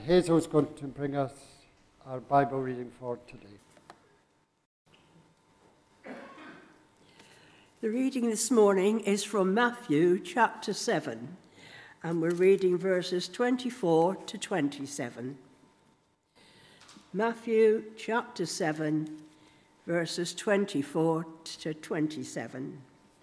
Hazel's going to bring us our Bible reading for today. The reading this morning is from Matthew chapter 7, and we're reading verses 24 to 27. Matthew chapter 7, verses 24 to 27.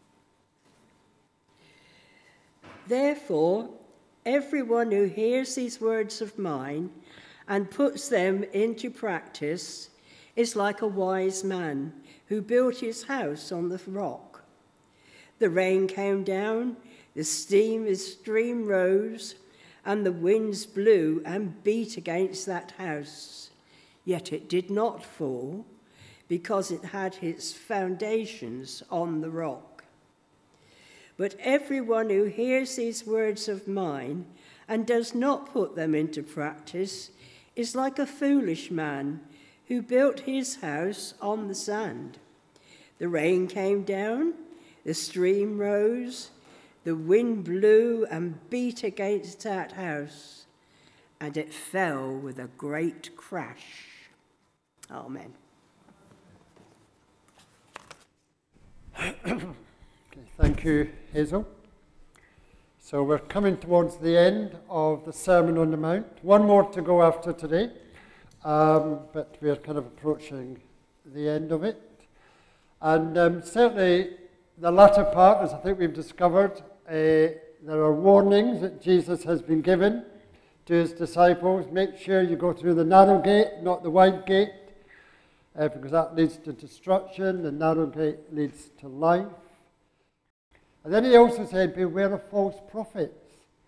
Therefore, everyone who hears these words of mine and puts them into practice is like a wise man who built his house on the rock. The rain came down, the stream rose, and the winds blew and beat against that house. Yet it did not fall, because it had its foundations on the rock. But everyone who hears these words of mine and does not put them into practice is like a foolish man who built his house on the sand. The rain came down, the stream rose, the wind blew and beat against that house, and it fell with a great crash. Amen. Okay, thank you, Hazel. So we're coming towards the end of the Sermon on the Mount. One more to go after today, but we're kind of approaching the end of it. And certainly the latter part, as I think we've discovered, there are warnings that Jesus has been given to his disciples. Make sure you go through the narrow gate, not the wide gate, because that leads to destruction. The narrow gate leads to life. And then he also said, beware of false prophets,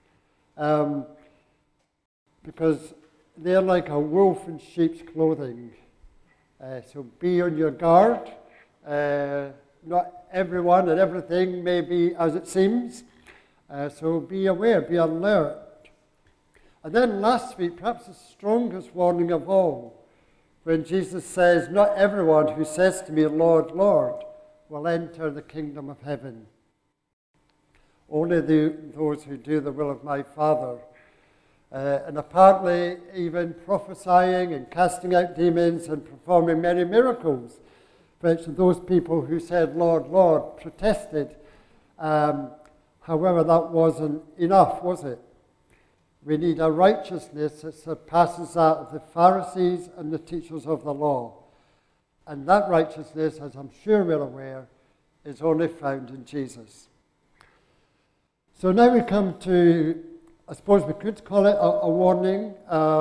because they're like a wolf in sheep's clothing. So be on your guard. Not everyone and everything may be as it seems. So be aware, be alert. And then last week, perhaps the strongest warning of all, when Jesus says, not everyone who says to me, Lord, Lord, will enter the kingdom of heaven. Only those who do the will of my Father. And apparently even prophesying and casting out demons and performing many miracles. But those people who said, Lord, Lord, protested. However, that wasn't enough, was it? We need a righteousness that surpasses that of the Pharisees and the teachers of the law. And that righteousness, as I'm sure we're aware, is only found in Jesus. So now we come to, I suppose we could call it a warning.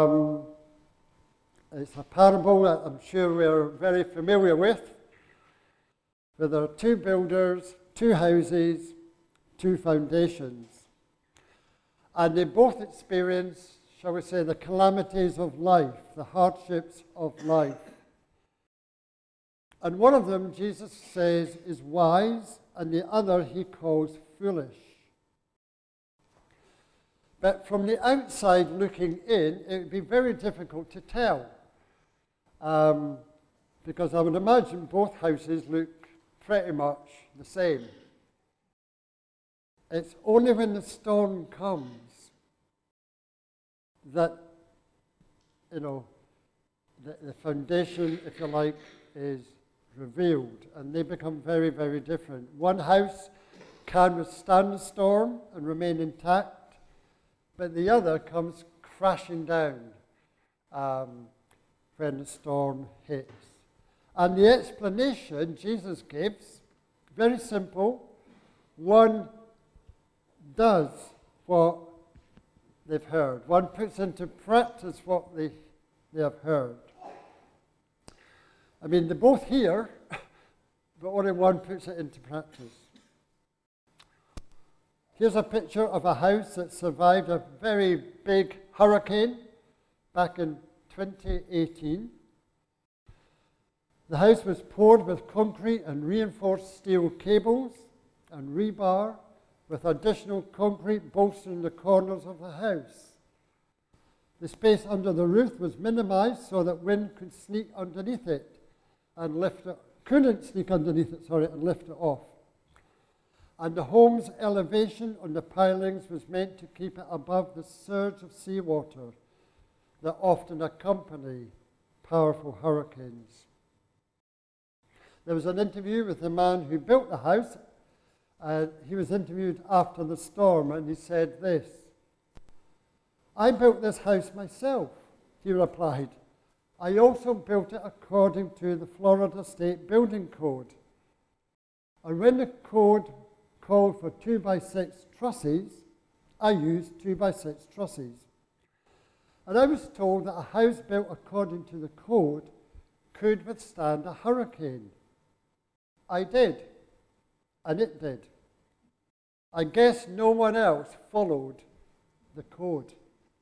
It's a parable that I'm sure we're very familiar with. Where there are two builders, two houses, two foundations. And they both experience, shall we say, the calamities of life, the hardships of life. And one of them, Jesus says, is wise, and the other he calls foolish. But from the outside looking in, it would be very difficult to tell. Because I would imagine both houses look pretty much the same. It's only when the storm comes that, the foundation, if you like, is revealed, and they become very, very different. One house can withstand the storm and remain intact, but the other comes crashing down when the storm hits. And the explanation Jesus gives, very simple. One does what they've heard. One puts into practice what they have heard. I mean, they both hear, but only one puts it into practice. Here's a picture of a house that survived a very big hurricane back in 2018. The house was poured with concrete and reinforced steel cables and rebar, with additional concrete bolstering the corners of the house. The space under the roof was minimized so that wind could sneak underneath it and lift it, and lift it off. And the home's elevation on the pilings was meant to keep it above the surge of seawater that often accompany powerful hurricanes. There was an interview with the man who built the house. He was interviewed after the storm, and he said this: "I built this house myself," he replied. "I also built it according to the Florida State Building Code. And when the code called for 2x6 trusses, I used 2x6 trusses. And I was told that a house built according to the code could withstand a hurricane. I did, and it did. I guess no one else followed the code."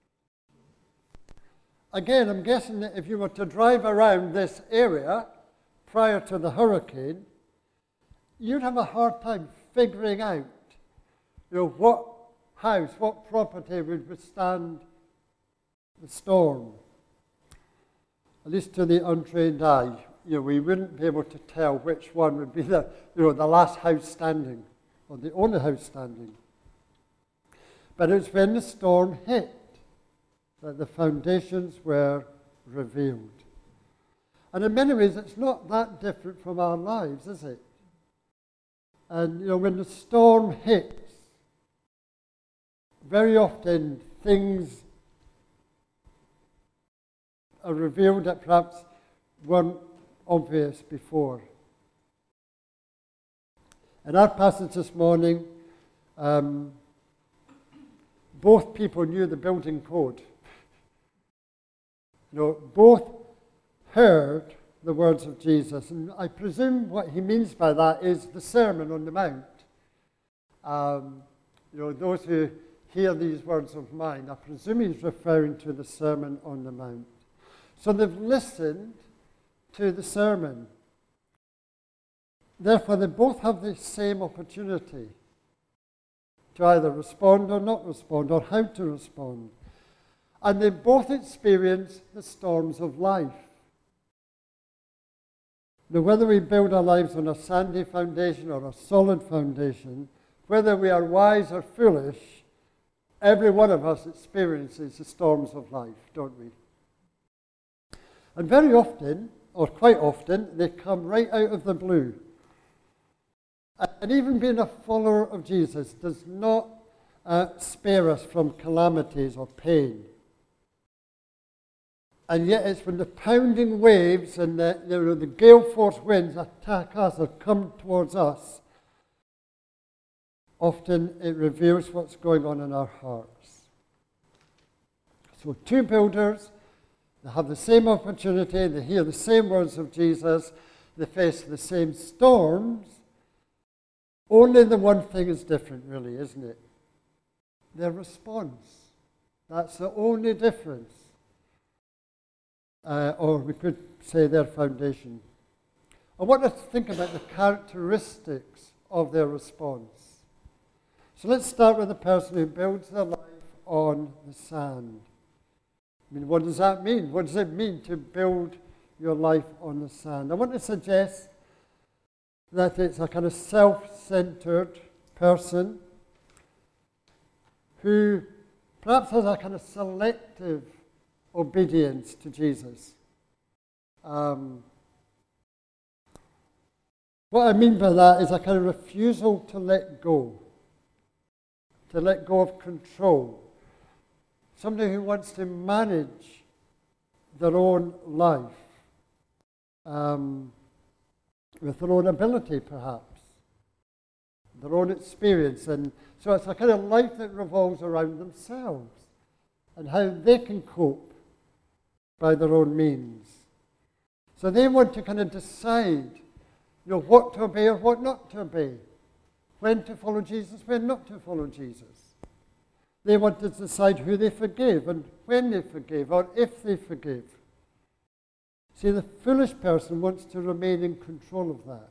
Again, I'm guessing that if you were to drive around this area prior to the hurricane, you'd have a hard time figuring out, what house, what property would withstand the storm. At least to the untrained eye, we wouldn't be able to tell which one would be the last house standing or the only house standing. But it's when the storm hit that the foundations were revealed. And in many ways, it's not that different from our lives, is it? And, when the storm hits, very often things are revealed that perhaps weren't obvious before. In our passage this morning, both people knew the building code. Both heard the words of Jesus. And I presume what he means by that is the Sermon on the Mount. Those who hear these words of mine, I presume he's referring to the Sermon on the Mount. So they've listened to the sermon. Therefore, they both have the same opportunity to either respond or not respond, or how to respond. And they both experience the storms of life. Now, whether we build our lives on a sandy foundation or a solid foundation, whether we are wise or foolish, every one of us experiences the storms of life, don't we? And very often, or quite often, they come right out of the blue. And even being a follower of Jesus does not spare us from calamities or pain. And yet it's when the pounding waves and the gale force winds attack us or come towards us, often it reveals what's going on in our hearts. So two builders, they have the same opportunity, they hear the same words of Jesus, they face the same storms. Only the one thing is different, really, isn't it? Their response. That's the only difference. Or we could say their foundation. I want to think about the characteristics of their response. So let's start with the person who builds their life on the sand. What does that mean? What does it mean to build your life on the sand? I want to suggest that it's a kind of self-centered person who perhaps has a kind of selective obedience to Jesus. What I mean by that is a kind of refusal to let go of control. Somebody who wants to manage their own life with their own ability, perhaps, their own experience. And so it's a kind of life that revolves around themselves and how they can cope by their own means. So they want to kind of decide, what to obey or what not to obey, when to follow Jesus, when not to follow Jesus. They want to decide who they forgive and when they forgive or if they forgive. See, the foolish person wants to remain in control of that.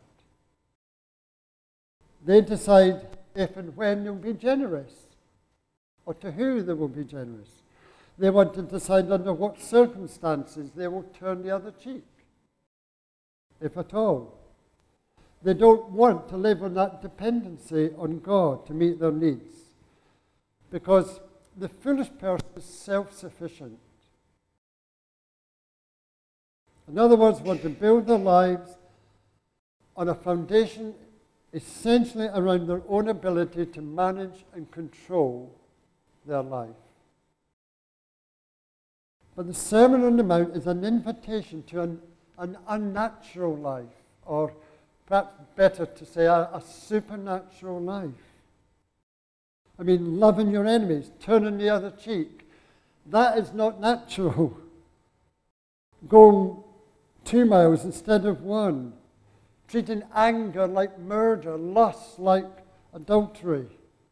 They decide if and when they'll be generous or to who they will be generous. They want to decide under what circumstances they will turn the other cheek, if at all. They don't want to live on that dependency on God to meet their needs, because the foolish person is self-sufficient. In other words, want to build their lives on a foundation essentially around their own ability to manage and control their life. But the Sermon on the Mount is an invitation to an unnatural life, or perhaps better to say a supernatural life. I mean, loving your enemies, turning the other cheek. That is not natural. Going 2 miles instead of 1. Treating anger like murder, lust like adultery.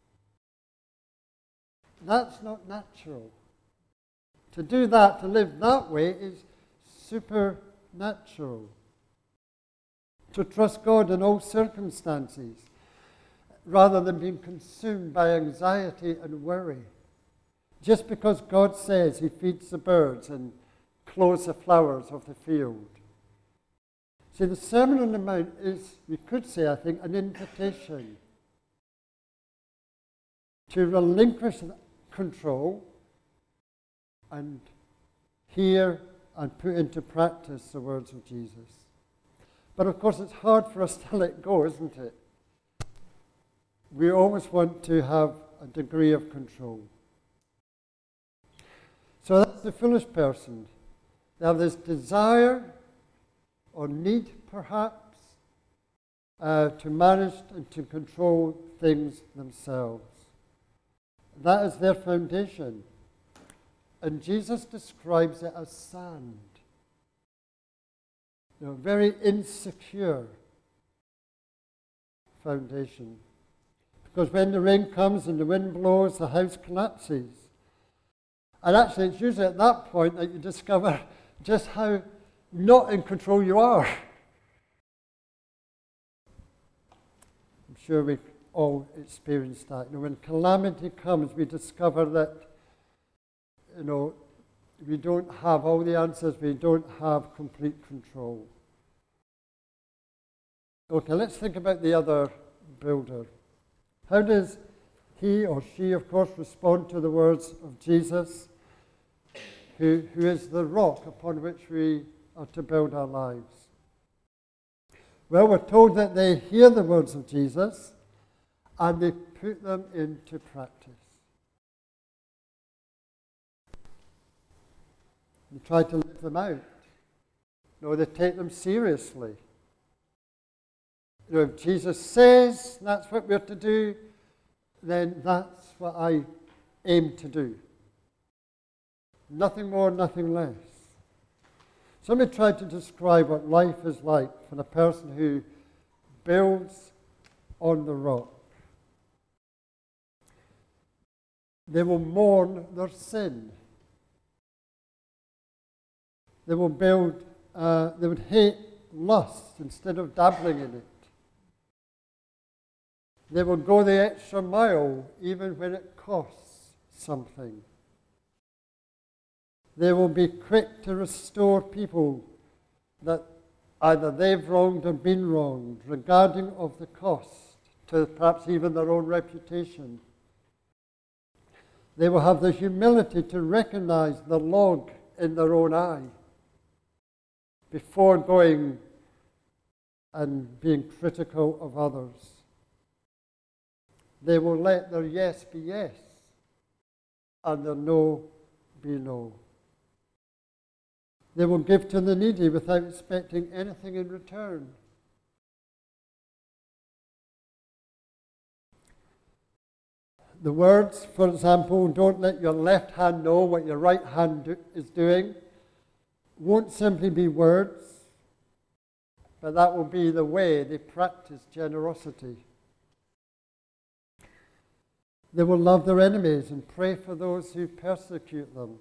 That's not natural. To do that, to live that way, is supernatural. To trust God in all circumstances, rather than being consumed by anxiety and worry. Just because God says he feeds the birds and clothes the flowers of the field. See, the Sermon on the Mount is, we could say, I think, an invitation to relinquish control and hear and put into practice the words of Jesus. But of course, it's hard for us to let go, isn't it? We always want to have a degree of control. So that's the foolish person. They have this desire or need, perhaps, to manage and to control things themselves. That is their foundation. And Jesus describes it as sand. Very insecure foundation. Because when the rain comes and the wind blows, the house collapses. And actually, it's usually at that point that you discover just how not in control you are. I'm sure we've all experienced that. When calamity comes, we discover that, we don't have all the answers, we don't have complete control. Okay, let's think about the other builder. How does he or she, of course, respond to the words of Jesus, who is the rock upon which we are to build our lives? Well, we're told that they hear the words of Jesus and they put them into practice. They try to live them out. They take them seriously. If Jesus says that's what we're to do, then that's what I aim to do. Nothing more, nothing less. So let me try to describe what life is like for a person who builds on the rock. They will mourn their sin. They will they would hate lust instead of dabbling in it. They will go the extra mile even when it costs something. They will be quick to restore people that either they've wronged or been wronged, regarding of the cost to perhaps even their own reputation. They will have the humility to recognize the log in their own eye before going and being critical of others. They will let their yes be yes and their no be no. They will give to the needy without expecting anything in return. The words, for example, don't let your left hand know what your right hand is doing, won't simply be words, but that will be the way they practice generosity. They will love their enemies and pray for those who persecute them.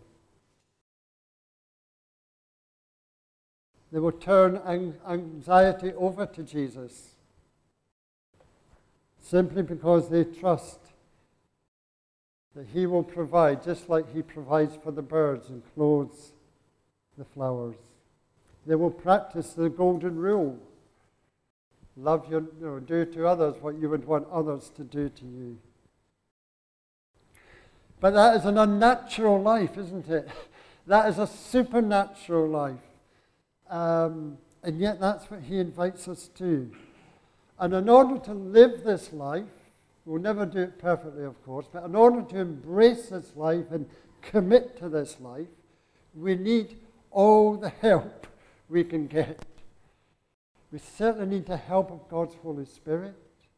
They will turn anxiety over to Jesus simply because they trust that he will provide, just like he provides for the birds and clothes the flowers. They will practice the golden rule. Love do to others what you would want others to do to you. But that is an unnatural life, isn't it? That is a supernatural life. And yet that's what he invites us to. And in order to live this life, we'll never do it perfectly, of course, but in order to embrace this life and commit to this life, we need all the help we can get. We certainly need the help of God's Holy Spirit.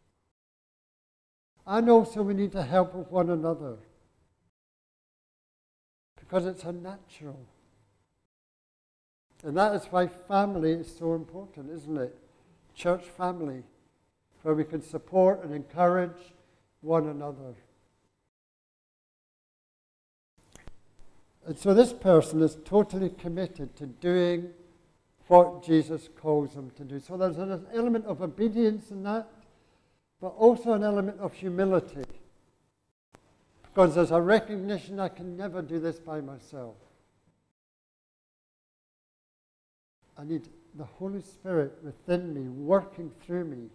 And also we need the help of one another. Because it's unnatural. And that is why family is so important, isn't it? Church family, where we can support and encourage one another. And so this person is totally committed to doing what Jesus calls them to do. So there's an element of obedience in that, but also an element of humility. Because there's a recognition I can never do this by myself. I need the Holy Spirit within me, working through me.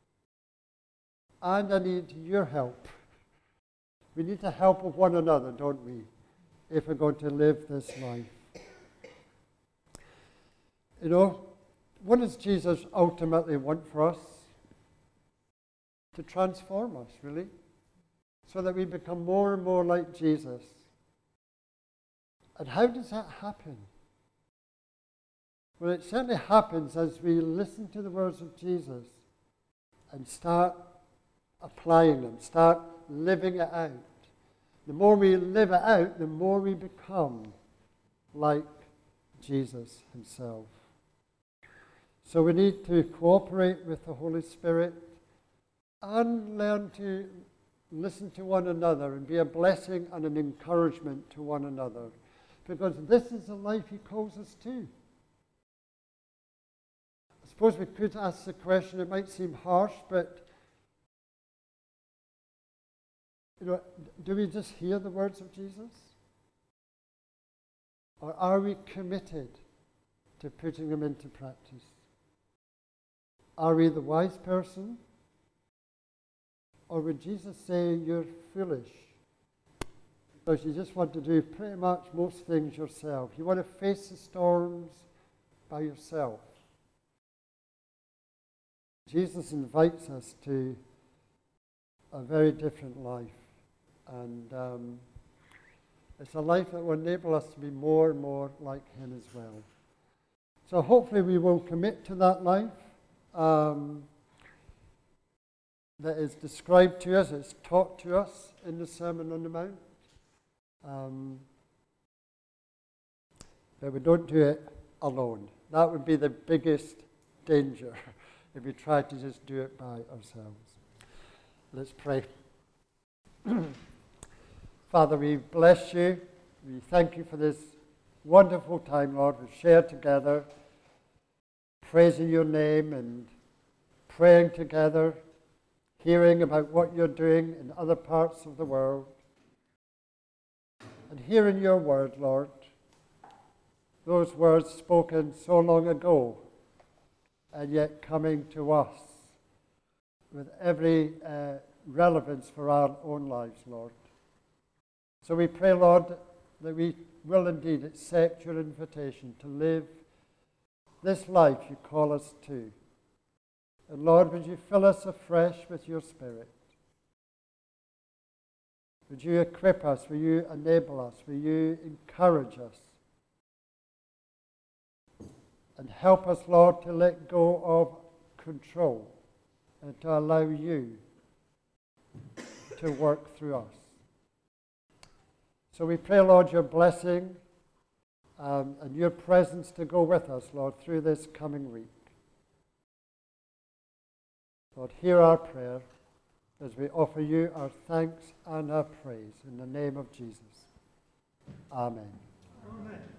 And I need your help. We need the help of one another, don't we, if we're going to live this life. You know, what does Jesus ultimately want for us? To transform us, really, so that we become more and more like Jesus. And how does that happen? Well, it certainly happens as we listen to the words of Jesus and start applying them, start living it out. The more we live it out, the more we become like Jesus himself. So we need to cooperate with the Holy Spirit and learn to listen to one another and be a blessing and an encouragement to one another. Because this is the life he calls us to. I suppose we could ask the question, it might seem harsh, but you know, do we just hear the words of Jesus? Or are we committed to putting them into practice? Are we the wise person? Or would Jesus say you're foolish? Because you just want to do pretty much most things yourself. You want to face the storms by yourself. Jesus invites us to a very different life. And it's a life that will enable us to be more and more like him as well. So hopefully we will commit to that life that is described to us, it's taught to us in the Sermon on the Mount. But we don't do it alone. That would be the biggest danger if we try to just do it by ourselves. Let's pray. Father, we bless you. We thank you for this wonderful time, Lord, we've shared together, praising your name and praying together, hearing about what you're doing in other parts of the world, and hearing your word, Lord, those words spoken so long ago, and yet coming to us with every relevance for our own lives, Lord. So we pray, Lord, that we will indeed accept your invitation to live this life you call us to. And Lord, would you fill us afresh with your Spirit? Would you equip us? Will you enable us? Will you encourage us? And help us, Lord, to let go of control and to allow you to work through us. So we pray, Lord, your blessing and your presence to go with us, Lord, through this coming week. Lord, hear our prayer as we offer you our thanks and our praise in the name of Jesus. Amen. Amen.